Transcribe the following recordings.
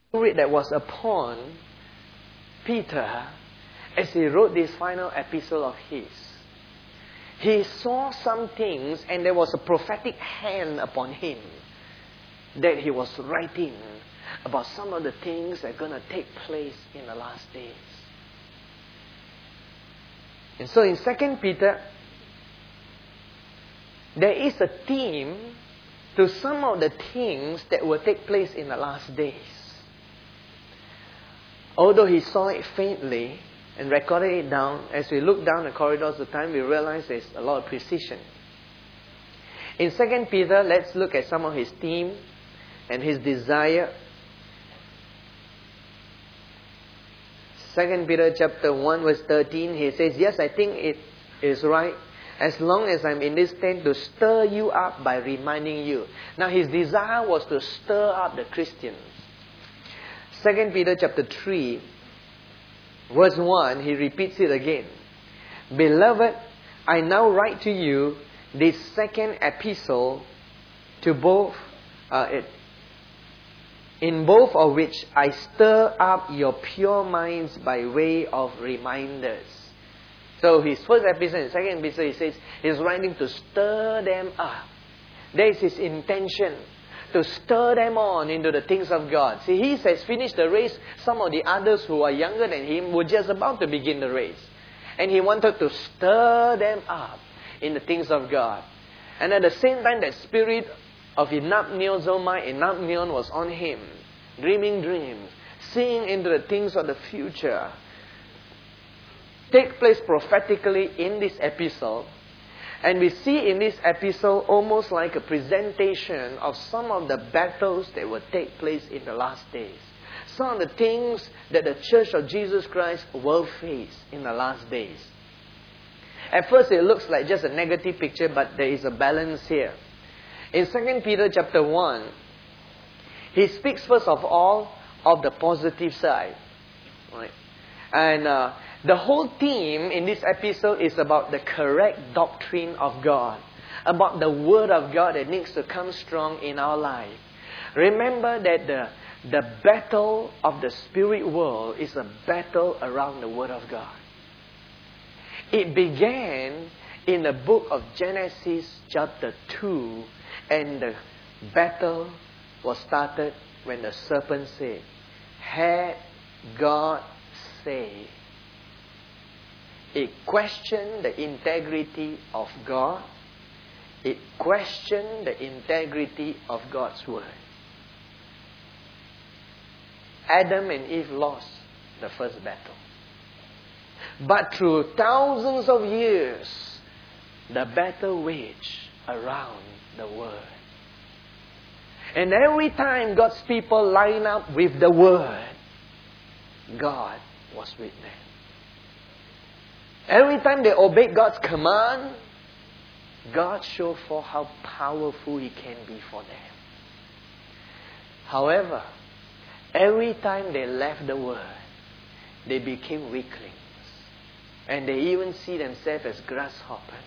Spirit that was upon Peter as he wrote this final epistle of his. He saw some things and there was a prophetic hand upon him that he was writing about some of the things that are going to take place in the last days. And so in 2 Peter, there is a theme to some of the things that will take place in the last days. Although he saw it faintly and recorded it down, as we look down the corridors of time, we realize there's a lot of precision. In 2 Peter, let's look at some of his theme and his desire. 2 Peter chapter 1 verse 13, he says, "Yes, I think it is right, as long as I'm in this tent, to stir you up by reminding you." Now his desire was to stir up the Christians. 2 Peter chapter 3 verse 1, he repeats it again. "Beloved, I now write to you this second epistle to both, in both of which I stir up your pure minds by way of reminders." So his first epistle and second epistle, he says, he's writing to stir them up. That is his intention, to stir them on into the things of God. See, he has finished the race. Some of the others who are younger than him were just about to begin the race. And he wanted to stir them up in the things of God. And at the same time, that spirit of Enapneon was on him, dreaming dreams, seeing into the things of the future, take place prophetically in this epistle. And we see in this epistle almost like a presentation of some of the battles that will take place in the last days. Some of the things that the Church of Jesus Christ will face in the last days. At first it looks like just a negative picture, but there is a balance here. In 2 Peter chapter 1, he speaks first of all of the positive side. Right? And the whole theme in this epistle is about the correct doctrine of God. About the Word of God that needs to come strong in our life. Remember that the battle of the spirit world is a battle around the Word of God. It began in the book of Genesis chapter 2, and the battle was started when the serpent said, "Had God said?" It questioned the integrity of God. It questioned the integrity of God's Word. Adam and Eve lost the first battle. But through thousands of years, the battle waged around the Word. And every time God's people line up with the Word, God was with them. Every time they obeyed God's command, God showed forth how powerful He can be for them. However, every time they left the Word, they became weaklings. And they even see themselves as grasshoppers.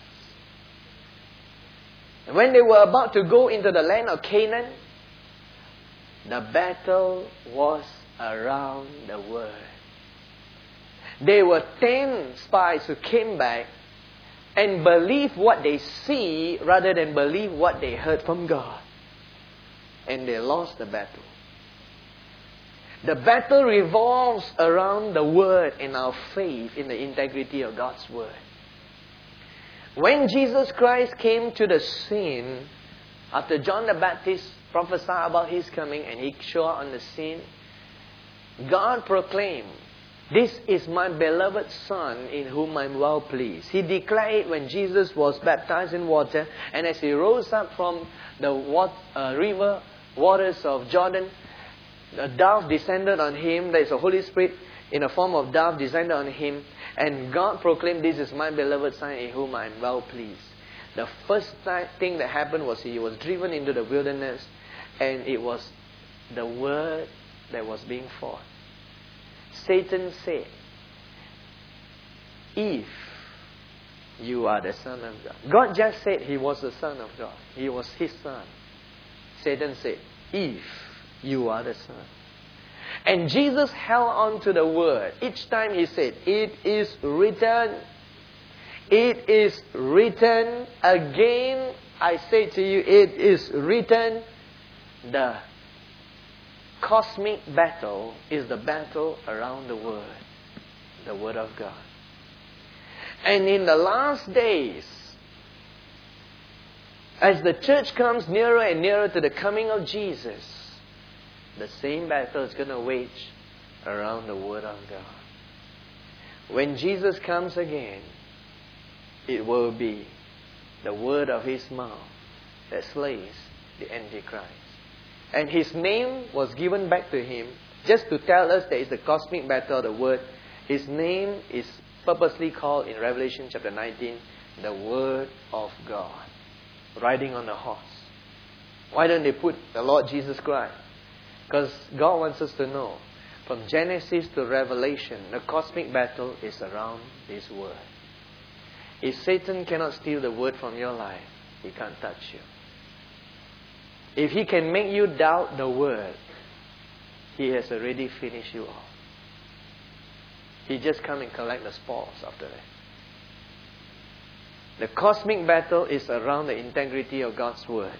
And when they were about to go into the land of Canaan, the battle was around the Word. There were 10 spies who came back and believed what they see rather than believe what they heard from God. And they lost the battle. The battle revolves around the Word and our faith in the integrity of God's Word. When Jesus Christ came to the scene, after John the Baptist prophesied about His coming and He showed up on the scene, God proclaimed, "This is my beloved Son in whom I'm well pleased." He declared it when Jesus was baptized in water, and as He rose up from the river waters of Jordan, a dove descended on Him. There is a Holy Spirit in the form of dove descended on Him, and God proclaimed, "This is my beloved Son in whom I am well pleased." The first thing that happened was He was driven into the wilderness, and it was the Word that was being fought. Satan said, "If you are the Son of God." God just said He was the Son of God. He was His Son. Satan said, "If you are the Son." And Jesus held on to the word. Each time he said, "It is written. It is written." Again, I say to you, it is written. The cosmic battle is the battle around the Word of God. And in the last days, as the church comes nearer and nearer to the coming of Jesus, the same battle is going to wage around the Word of God. When Jesus comes again, it will be the word of His mouth that slays the Antichrist. And His name was given back to Him just to tell us there is the cosmic battle of the Word. His name is purposely called in Revelation chapter 19, the Word of God, riding on a horse. Why don't they put the Lord Jesus Christ? Because God wants us to know, from Genesis to Revelation, the cosmic battle is around His Word. If Satan cannot steal the Word from your life, he can't touch you. If he can make you doubt the Word, he has already finished you off. He just come and collect the spoils after that. The cosmic battle is around the integrity of God's Word.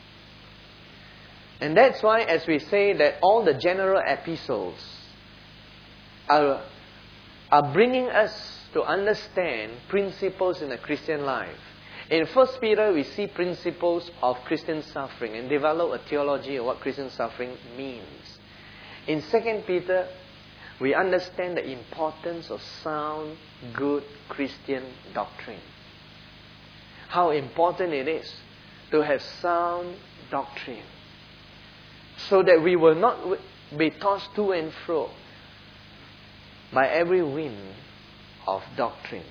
And that's why, as we say, that all the general epistles are bringing us to understand principles in the Christian life. In 1 Peter, we see principles of Christian suffering and develop a theology of what Christian suffering means. In 2 Peter, we understand the importance of sound, good Christian doctrine. How important it is to have sound doctrine, so that we will not be tossed to and fro by every wind of doctrine.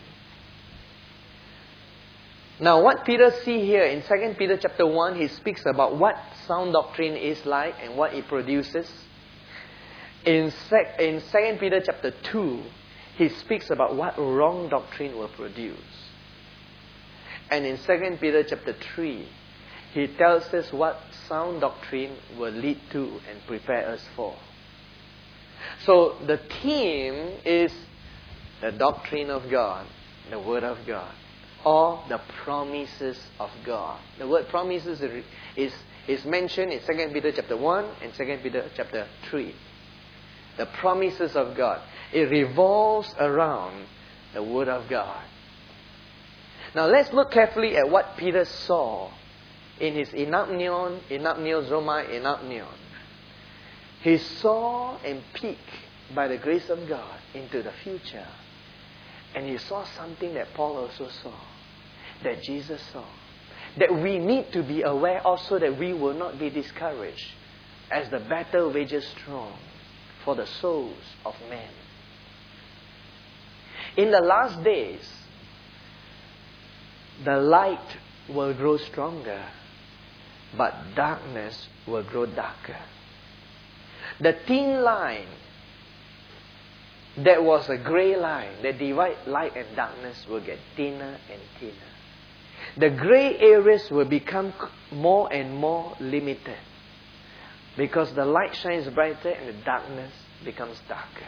Now, what Peter see here in 2 Peter chapter 1, he speaks about what sound doctrine is like and what it produces. In 2 Peter chapter 2, he speaks about what wrong doctrine will produce. And in 2 Peter chapter 3, he tells us what sound doctrine will lead to and prepare us for. So the theme is the doctrine of God, the Word of God, or the promises of God. The word promises is mentioned in 2 Peter chapter 1 and 2 Peter chapter 3. The promises of God. It revolves around the Word of God. Now let's look carefully at what Peter saw in his enapneon, enapneon. He saw and peeked by the grace of God into the future. And he saw something that Paul also saw, that Jesus saw, that we need to be aware of so that we will not be discouraged as the battle wages strong for the souls of men. In the last days, the light will grow stronger, but darkness will grow darker. The thin line that was a grey line that divides light and darkness will get thinner and thinner. The grey areas will become more and more limited because the light shines brighter and the darkness becomes darker.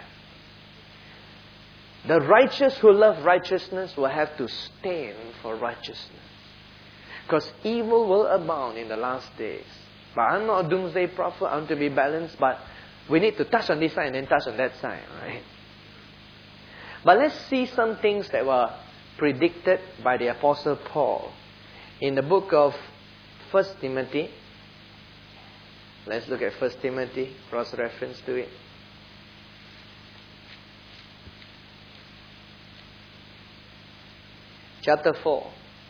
The righteous who love righteousness will have to stand for righteousness, because evil will abound in the last days. But I'm not a doomsday prophet. I want to be balanced, but we need to touch on this side and then touch on that side, right? But let's see some things that were predicted by the Apostle Paul in the book of 1 Timothy. Let's look at 1 Timothy, cross-reference to it. Chapter 4.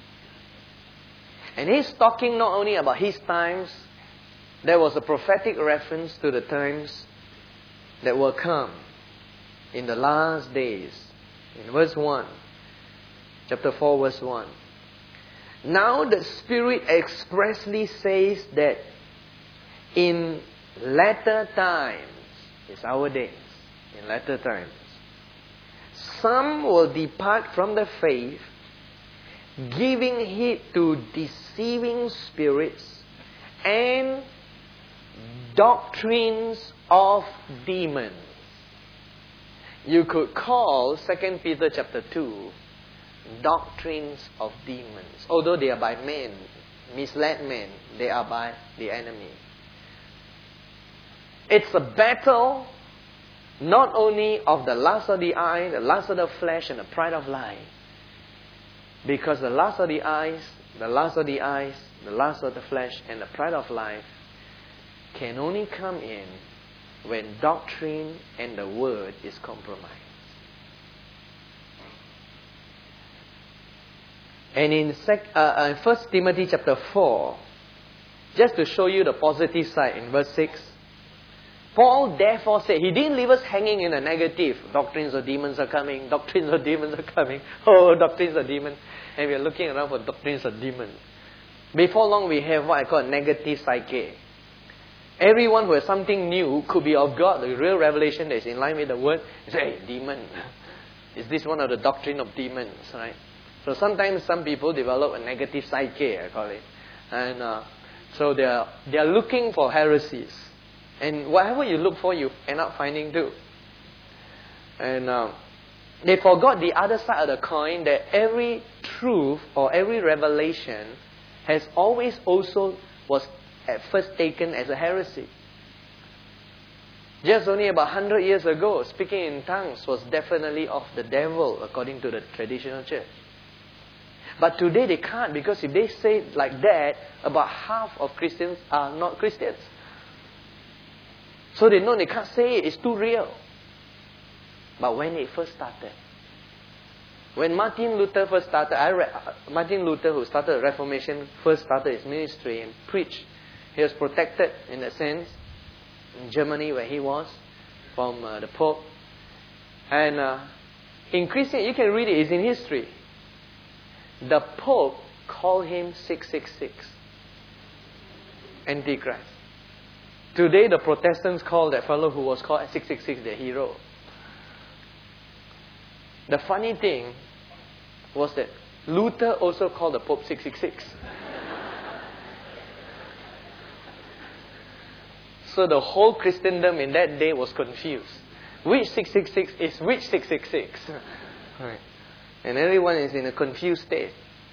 And he's talking not only about his times, there was a prophetic reference to the times that will come in the last days. In verse 1, chapter 4, verse 1. Now the Spirit expressly says that in latter times, it's our days, in latter times, some will depart from the faith, giving heed to deceiving spirits and doctrines of demons. You could call 2 Peter chapter 2 doctrines of demons. Although they are by men, misled men, they are by the enemy. It's a battle not only of the lust of the eye, the lust of the flesh, and the pride of life. Because the lust of the eyes, the lust of the eyes, the lust of the flesh, and the pride of life can only come in when doctrine and the word is compromised. And in 1 Timothy chapter 4, just to show you the positive side, in verse 6, Paul therefore said, he didn't leave us hanging in a negative. Doctrines of demons are coming. Doctrines of demons are coming. Oh, doctrines of demons. And we are looking around for doctrines of demons. Before long, we have what I call negative psyche. Everyone who has something new could be of God, the real revelation that is in line with the word. You say, hey, demon. Is this one of the doctrine of demons, right? So sometimes some people develop a negative psyche, I call it. And so they are looking for heresies. And whatever you look for, you end up finding too. And they forgot the other side of the coin, that every truth or every revelation has always also was at first taken as a heresy. Just only about 100 years ago, speaking in tongues was definitely of the devil, according to the traditional church. But today they can't, because if they say it like that, about half of Christians are not Christians. So they know they can't say it, it's too real. But when it first started, when Martin Luther first started, Martin Luther, who started the Reformation, first started his ministry and preached. He was protected, in a sense, in Germany where he was, from the Pope. And in Christian, you can read it, it's in history. The Pope called him 666, Antichrist. Today, the Protestants call that fellow who was called 666 the hero. The funny thing was that Luther also called the Pope 666. So the whole Christendom in that day was confused. Which 666 is which 666? Right. And everyone is in a confused state.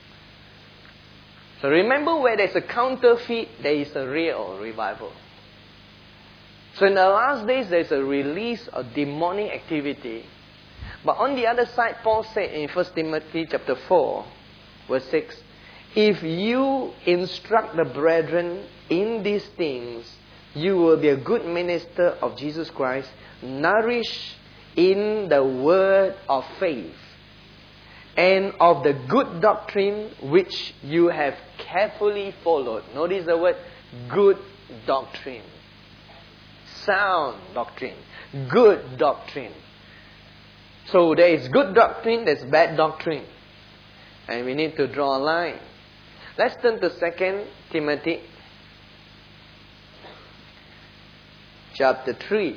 So remember, where there's a counterfeit, there is a real revival. So in the last days, there's a release of demonic activity. But on the other side, Paul said in 1 Timothy chapter 4, verse 6, if you instruct the brethren in these things, you will be a good minister of Jesus Christ, nourished in the word of faith and of the good doctrine which you have carefully followed. Notice the word good doctrine. Sound doctrine. Good doctrine. So there is good doctrine, there's bad doctrine. And we need to draw a line. Let's turn to 2 Timothy chapter 3.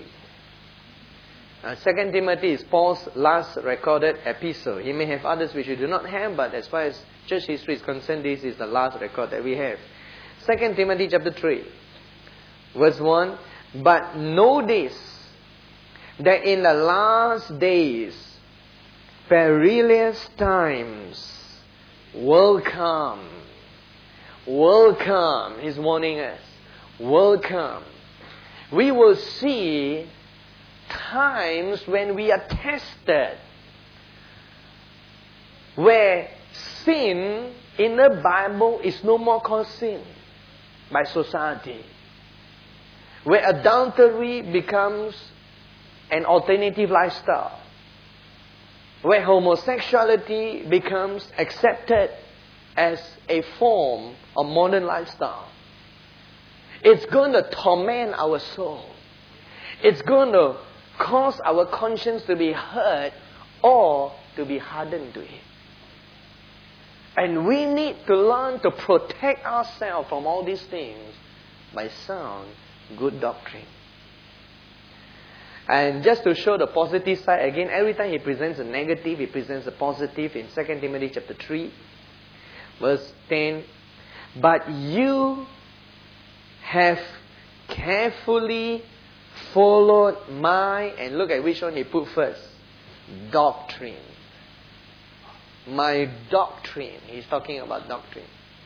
2 Timothy is Paul's last recorded epistle. He may have others which we do not have, but as far as church history is concerned, this is the last record that we have. 2 Timothy chapter 3, verse 1. But know this, that in the last days, perilous times will come. Will come. He's warning us. Will come. We will see times when we are tested, where sin in the Bible is no more called sin by society, where adultery becomes an alternative lifestyle, where homosexuality becomes accepted as a form of modern lifestyle. It's going to torment our soul. It's going to cause our conscience to be hurt or to be hardened to it. And we need to learn to protect ourselves from all these things by sound, good doctrine. And just to show the positive side, again, every time he presents a negative, he presents a positive. In 2 Timothy chapter 3, verse 10, but you have carefully followed my, and look at which one he put first. Doctrine. My doctrine. He's talking about doctrine.